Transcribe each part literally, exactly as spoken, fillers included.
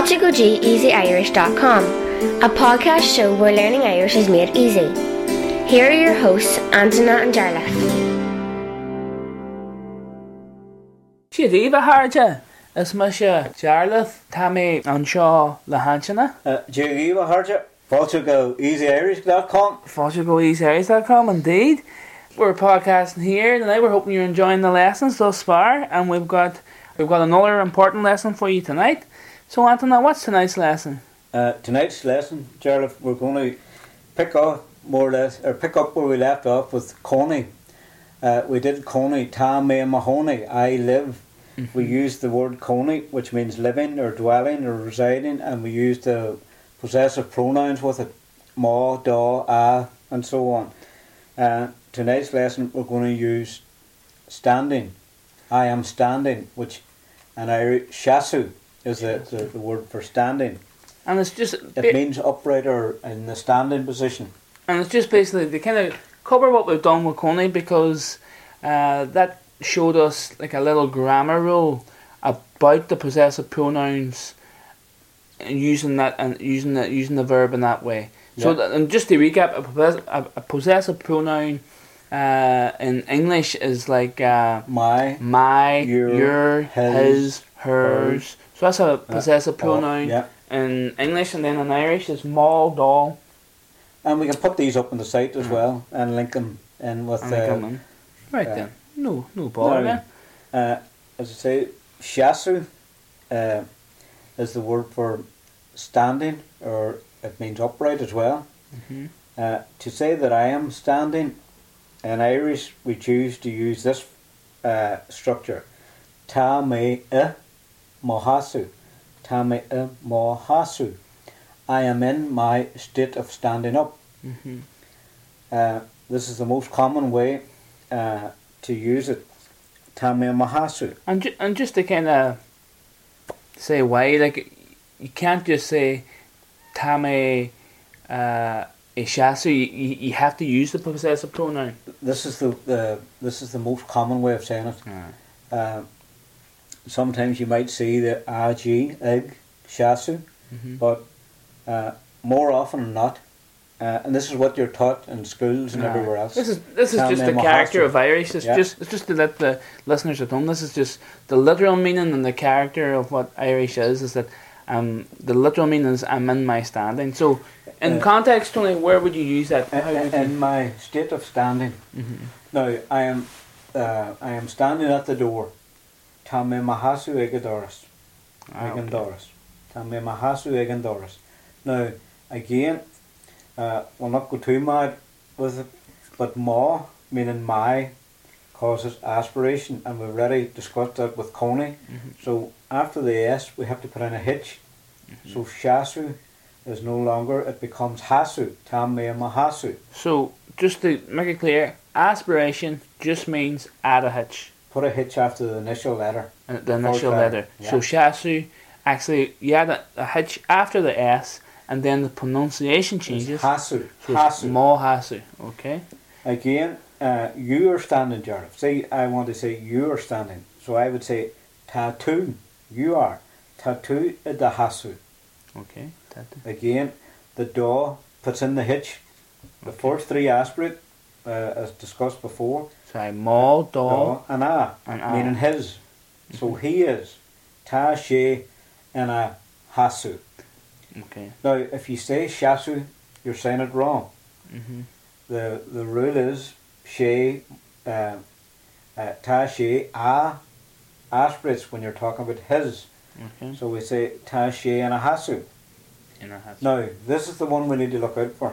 Fáilte go dtí easy irish dot com, a podcast show where learning Irish is made easy. Here are your hosts, Antonia and Jarlath. Díomh Harja, is mu se Jarlath tá mé anseo le hanseanna. Díomh Harja, fáilte go easy irish dot com. Fáilte go easy irish dot com, indeed. We're podcasting here tonight. We're hoping you're enjoying the lessons thus far, and we've got we've got another important lesson for you tonight. So, Antonia, what's tonight's lesson? Uh, tonight's lesson, Jarlath, we're going to pick up more or less, or pick up where we left off with Coney. Uh, we did Coney, Tá mé Mahoney, I live. Mm-hmm. We used the word Coney, which means living or dwelling or residing, and we used the possessive pronouns with it, ma, da, a, and so on. Uh, tonight's lesson, we're going to use standing. I am standing, which an Irish shasu is the, the, the word for standing. And it's just... It ba- means upright or in the standing position. And it's just basically to kind of cover what we've done with Coney, because uh, that showed us like a little grammar rule about the possessive pronouns and using that and using the, using the verb in that way. Yeah. So that, and just to recap, a, possess- a, a possessive pronoun uh, in English is like uh, my, my, your, your his, his, hers. hers. So that's a possessive uh, pronoun yeah. in English, and then in Irish is ma, da. And we can put these up on the site as mm. well and link them in with the. Uh, right uh, then, no, no bother then. Uh, as I say, shasu uh, is the word for standing, or it means upright as well. Mm-hmm. Uh, to say that I am standing, in Irish we choose to use this uh, structure. Tá mé i mohasu. Tá mé i mohasu. I am in my state of standing up. Mm-hmm. Uh, this is the most common way uh, to use it. Tá mé mohasu. And ju- and just to kind of say why, like you can't just say tá mé uh, shasu. You, you you have to use the possessive pronoun. This is the, the this is the most common way of saying it. Yeah. Uh, sometimes you might see the ag, ig, shasu, mm-hmm. but uh, more often than not, uh, and this is what you're taught in schools and yeah. everywhere else. This is this is just the character of Irish. It's yeah. just it's just to let the listeners at home. This is just the literal meaning and the character of what Irish is. Is that um the literal meaning is I'm in my standing. So in uh, context, Tony, where would you use that? How in, in you... my state of standing. Mm-hmm. Now I am uh, I am standing at the door. Tá mé mohasu ag doras. Ag doras. Tá mé mohasu ag doras. Now again, uh, we'll not go too mad with it, but ma, meaning my, causes aspiration, and we've already discussed that with Coney. Mm-hmm. So after the S, we have to put in a hitch. Mm-hmm. So shasu is no longer, it becomes hasu. Tá mé mohasu. So just to make it clear, aspiration just means add a hitch. Put a hitch after the initial letter. Uh, the initial letter. Yeah. So shasu, actually, you add a, a hitch after the S, and then the pronunciation changes. It's hasu. So hasu. Mo hasu. Okay. Again, uh, you are standing, Jared. Say, I want to say you are standing. So I would say tattoo. You are. Tattoo the hasu. Okay. Tattoo. Again, the da puts in the hitch. The okay. first three aspirate, uh, as discussed before. Sorry, mo, da, da and a, and a. meaning his. Mm-hmm. So he is. Ta, she, and a hasu. Okay. Now, if you say shasu, you're saying it wrong. Mm-hmm. The the rule is she, uh, uh, ta, she, a, aspirates when you're talking about his. Okay. So we say ta, she, and a hasu. And a hasu. Now, this is the one we need to look out for.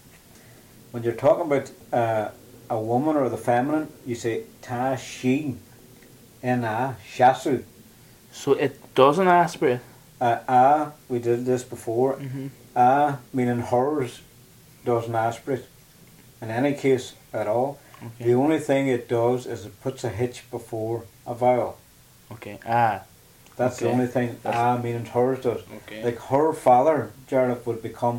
When you're talking about uh, a woman or the feminine, you say ta, she, and a shasu. So it doesn't aspirate. Uh, a, we did this before. Mm-hmm. A, meaning hers, doesn't aspirate in any case at all. Okay. The only thing it does is it puts a hitch before a vowel. Okay. Ah. That's okay. the only thing That's a meaning hers does. Okay. Like her father, Jarlath, would become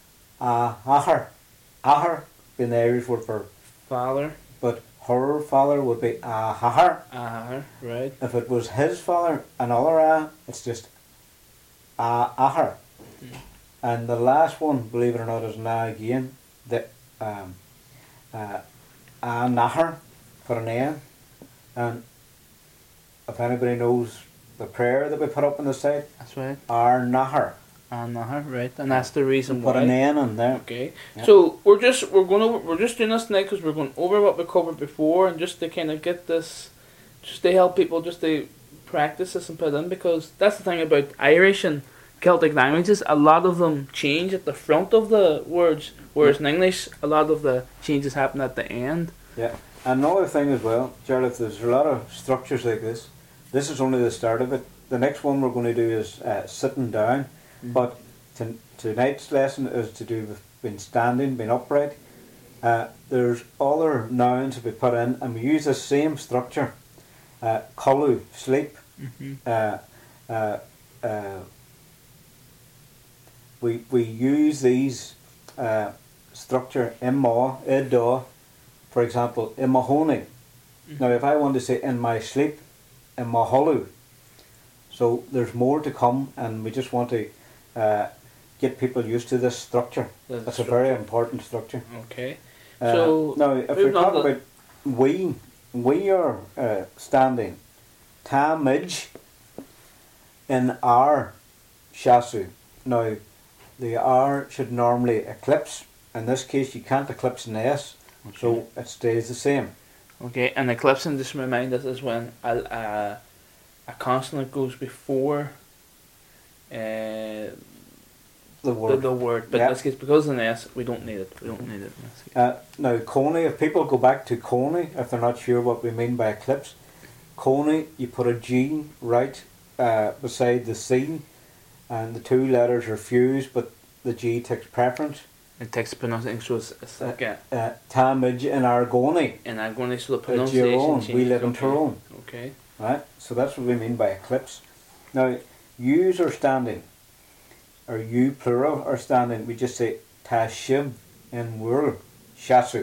a ahar. Ahar being the Irish word for father. But her father would be a ahar. Ahar, right. If it was his father, another a, it's just a ahar. Mm. And the last one, believe it or not, is na again. The um, uh, a nahar for an N. And if anybody knows the prayer that we put up on the side, That's right. our nahar. And uh, right, and that's the reason Put why. an N in there. Okay, Yeah. so we're just we're going to we're just doing this now because we're going over what we covered before, and just to kind of get this, just to help people, just to practice this and put it in, because that's the thing about Irish and Celtic languages. A lot of them change at the front of the words, whereas in English, a lot of the changes happen at the end. Yeah. Another thing as well, Jarlath, there's a lot of structures like this. This is only the start of it. The next one we're going to do is uh, sitting down. Mm. But to, tonight's lesson is to do with being standing, being upright. Uh, there's other nouns that we put in, and we use the same structure. Uh, Kolu, sleep. Mm-hmm. Uh, uh, uh, we we use these uh, structure imma, idda, for example, imahoni. Mm-hmm. Now, if I want to say in my sleep, imaholu. So there's more to come, and we just want to uh, get people used to this structure. The That's a very important structure. Okay. Uh, So, now, if we moving on talk to- about we, we are uh, standing tamij in our shasu. Now, the R should normally eclipse. In this case, you can't eclipse an S, so it stays the same. Okay, and eclipsing, just remind us, is when a, a, a consonant goes before uh, The the, word. the word, but Yeah. in this case, because of an S, we don't need it. We don't need it in this case. Uh, now, Coney, if people go back to Coney, if they're not sure what we mean by eclipse, Coney, you put a G right uh, beside the C, and the two letters are fused, but the G takes preference. It takes pronunciation, so it's, it's like a, Uh, Tamij in Argoni, and I'm going to so the uh, pronunciation Tyrone, we changes. live in Okay. Tyrone, Okay. right? So that's what we mean by eclipse. Now, yous are standing, or you plural are standing, we just say Tashib in Wurl, Shasu.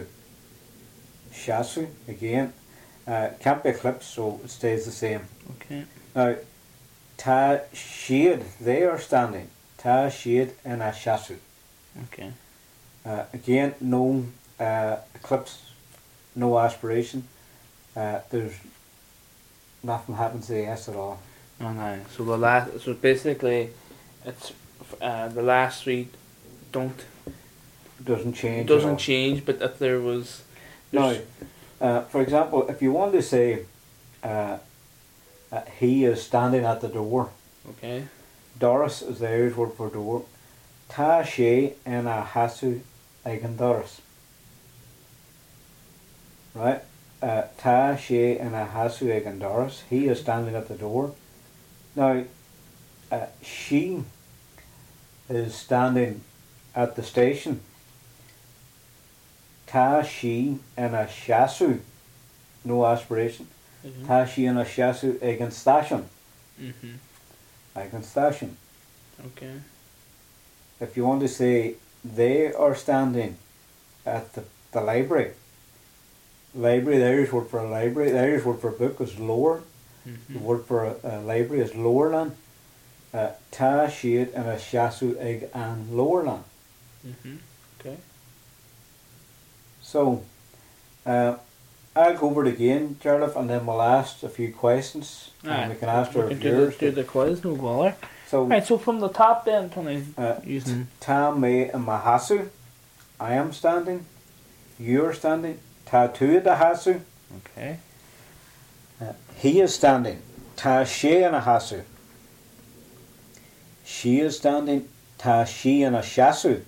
Shasu, again, uh, can't be eclipsed, so it stays the same. Okay. Now, Ta Shade, they are standing. Ta Shade in a Shasu. Okay. Uh, again, no uh, eclipse, no aspiration. Uh, there's nothing happens to the S at all. Oh no. So the last, so basically, it's uh, the last three don't Doesn't change. at all. doesn't change, but if there was Now, there's- uh, for example, if you want to say uh, uh, he is standing at the door, okay. Doris is the Irish word for door. Ta she in a hasu eigen Doris. Right? Uh, Ta she in a hasu eigen Doris. He is standing at the door. Now, uh, she is standing at the station. Ta she in a shasu. No aspiration. Mhm. Ta she in a shasu eigen station. Mhm. Eigen station. Okay. If you want to say they are standing at the, the library, library, the Irish word for a library, the Irish word for a book is lower, the Mhm. word for a, a library is lowerland. Uh, Ta shade and a shasu egg and lowerland. Mhm. Okay. So, uh, I'll go over it again, Jarlath, and then we'll ask a few questions, and Aye. we can ask We our can do the, viewers. do the quiz, no bother. So, Right. So from the top, then, Tony, uh, using Ta me and mahasu, I am standing, you are standing. Ta tu da hasu, okay. Uh, he is standing. Ta she in a hasu. She is standing. Ta she in a shasu.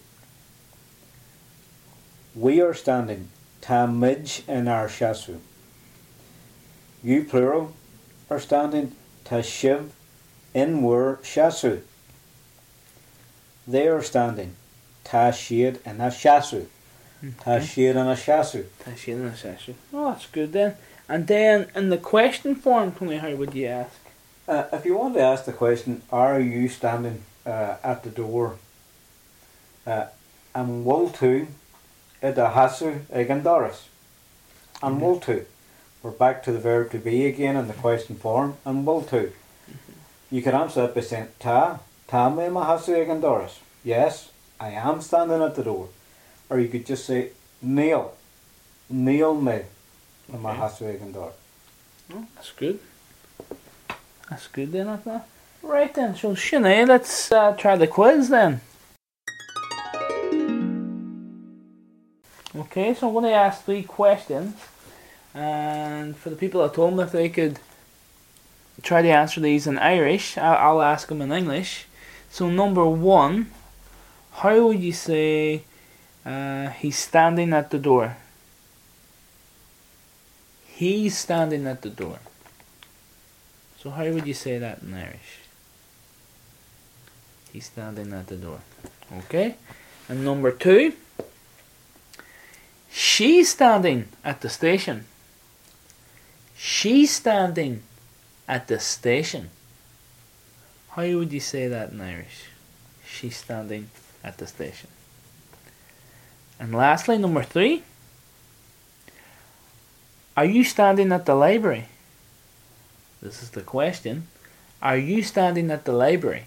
We are standing. Ta mij in our shasu. You plural are standing. Ta shiv in were shasu. They are standing. Ta shade in a shasu. Ta Okay. shade in a shasu. Tashin and Sasha. Oh, that's good then. And then in the question form, Tony, how would you ask? Uh, if you want to ask the question, are you standing uh, at the door? Uh, and will to ida hasu egen Doris. And Mhm. will to. We're back to the verb to be again in the question form. And will to. You can answer that by saying ta Tá mé má hasú ag an doras. Yes, I am standing at the door. Or you could just say, Neil. Neil me. Okay. Má hasú ag an doras. Oh, that's good. That's good then, isn't it? Right then, so Sinead, let's uh, try the quiz then. Okay, so I'm going to ask three questions, and for the people at home, if they could try to answer these in Irish, I'll ask them in English. So number one, how would you say uh, he's standing at the door? He's standing at the door. So how would you say that in Irish? He's standing at the door. Okay. And number two, she's standing at the station. She's standing at the station. How would you say that in Irish? She's standing at the station. And lastly, number three, are you standing at the library? This is the question. Are you standing at the library?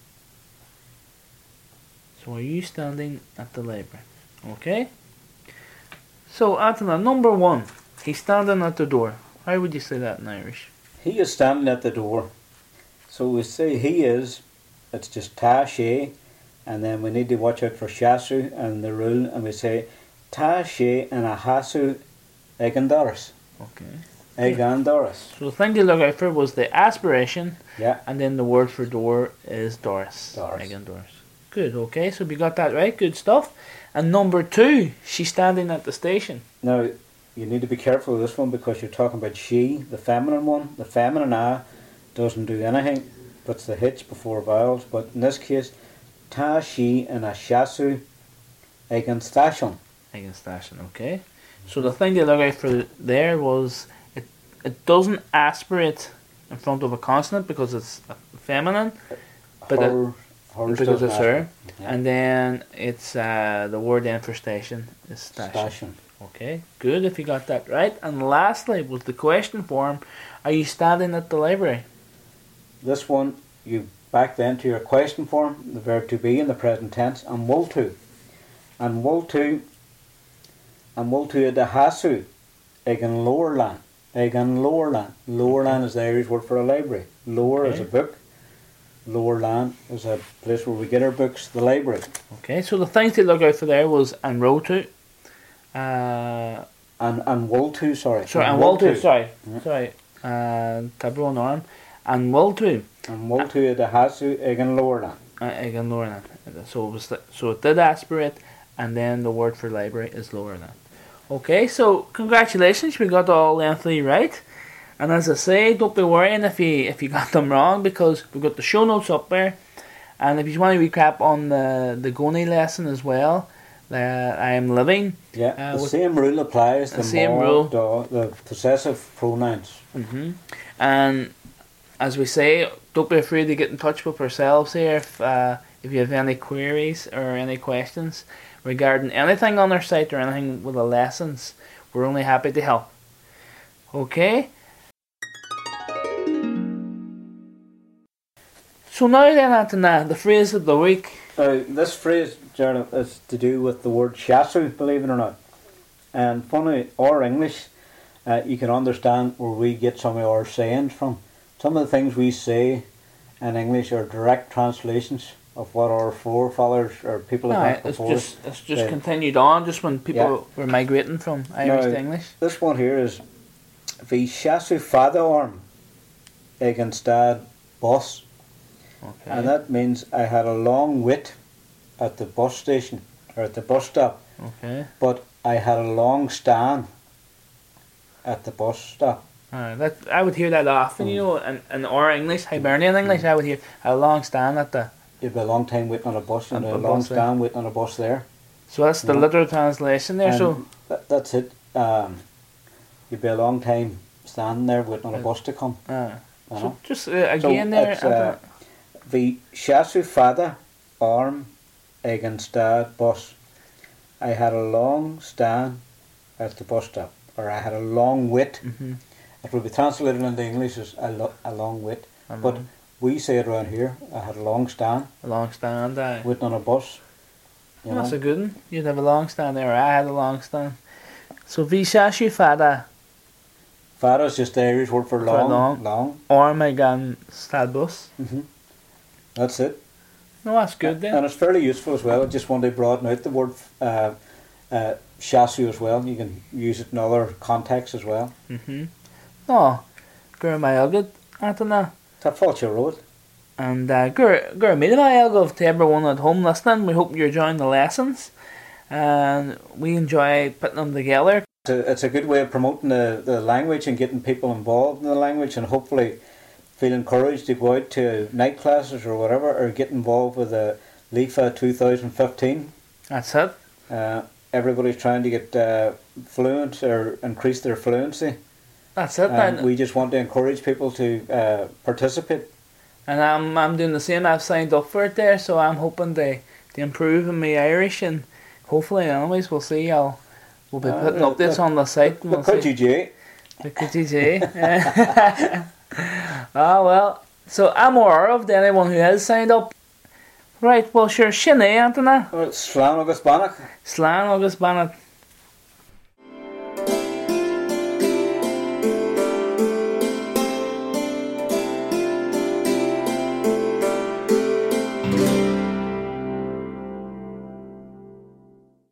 So are you standing at the library? Okay. So Anthony, number one, he's standing at the door. How would you say that in Irish? He is standing at the door. So we say he is, it's just tá sé, and then we need to watch out for shasu and the rule, and we say tá sé and a hasu ag an doras. Okay. Ag an doras. So the thing to look out for was the aspiration, yeah, and then the word for door is doras. Doras. Ag an doras. Good, okay, so we got that right, good stuff. And number two, she's standing at the station. Now, you need to be careful with this one because you're talking about she, the feminine one. The feminine a doesn't do anything, puts the hitch before vowels, but in this case, tá she and a shasu ag an station. Ag an station, okay. So the thing to look out for there was it it doesn't aspirate in front of a consonant because it's feminine, but her, it, because it's her, yeah. And then it's uh, the word then for station is station. Station. Okay, good if you got that right. And lastly was the question form, are you standing at the library? This one, you back then to your question form, the verb to be in the present tense, and will to. And will to, and will to the hasu, ag an lower land, ag an lower land. Lower land is the Irish word for a library. Lower okay. is a book. Lower land is a place where we get our books, the library. Okay, so the things to look out for there was and row to, uh, and and will to, sorry, sorry, and, and will to, to, sorry, yeah. sorry, uh, tabro on arm, and will to, and will to the hasu ag an lower land, uh, ag an lower land. So it was the, so it did aspirate, and then the word for library is lower land. Okay, so congratulations, we got all them three right. And as I say, don't be worrying if you if you got them wrong because we've got the show notes up there. And if you want to recap on the, the Goni lesson as well, uh, I am living. Yeah, uh, the same rule applies. The, the same more, rule. The, the possessive pronouns. Mm-hmm. And as we say, don't be afraid to get in touch with ourselves here if, uh, if you have any queries or any questions regarding anything on our site or anything with the lessons. We're only happy to help. Okay? So now then, Anthony, the phrase of the week. Uh, this phrase, Gerald, is to do with the word shasu, believe it or not. And funny, our English, uh, you can understand where we get some of our sayings from. Some of the things we say in English are direct translations of what our forefathers or people have done before. It's just, it's just uh, continued on, just when people yeah. were migrating from Irish now, to English. This one here is the shasu fada arm against dad boss. Okay. And that means I had a long wait at the bus station or at the bus stop. Okay. But I had a long stand at the bus stop. Uh, that I would hear that often, mm. you know, in, in our English, Hibernian English, mm. I would hear a long stand at the. You'd be a long time waiting on a bus and a, a long stand there. waiting on a bus there. So that's the yeah. literal translation there. And so that, that's it. Um, you'd be a long time standing there waiting on a bus to come. Uh, you so know? just uh, again so there. The shasu fada arm against the bus. I had a long stand at the bus stop, or I had a long wait. Mm-hmm. It would be translated into English as a, lo- a long wait, a but long. we say it around here, I had a long stand, A long stand, aye. waiting on a bus. You That's know? a good one. You'd have a long stand there, I had a long stand. So bhí seaisiú fada Fada's just the Irish word for long. long. long. orma gan stad bus. hmm That's it. No, that's good then. And it's fairly useful as well. I just want to broaden out the word uh, uh, chassis as well. You can use it in other contexts as well. Mm-hmm. No, gur mai agad, Anthony. Tá fáilte road. And uh, gur gur mí mai agad to everyone at home listening. We hope you're enjoying the lessons. And we enjoy putting them together. It's a, it's a good way of promoting the, the language and getting people involved in the language, and hopefully feel encouraged to go out to night classes or whatever, or get involved with the LIFA twenty fifteen. That's it. Uh, everybody's trying to get uh, fluent or increase their fluency. That's it. And And, we just want to encourage people to uh, participate. and I'm I'm doing the same. I've signed up for it there, so I'm hoping to, to improve in my Irish, and hopefully, anyways, we'll see. I'll we'll be Uh, putting uh, updates uh, on the site. and But we'll could see. you, Jay? The could you say? Ah well. So I'm aware of anyone who has signed up. Right. Well, sure. Shinny, Anthony. Slán agus banach. Slán agus banat.